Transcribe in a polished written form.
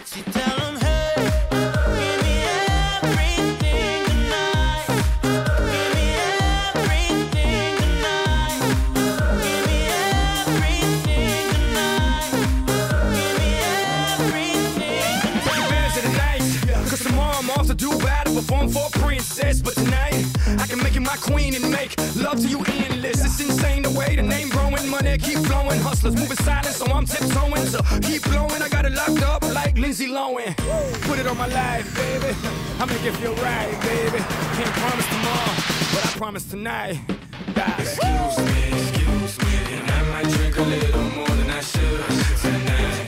She tell him, hey, give me everything tonight. Give me everything tonight. Give me everything tonight. Give me everything tonight. Bands of the night, cause tomorrow I'm off to do battle, perform for a princess. But tonight, I can make you my queen and make love to you endless. It's insane the way the name growing, money keep flowing. Hustlers moving silent, so I'm tiptoeing. So keep blowing, I got it locked up like Lindsay Lohan. Put it on my life, baby. I make it feel right, baby. Can't promise tomorrow, but I promise tonight. Excuse me, and I might drink a little more than I should tonight.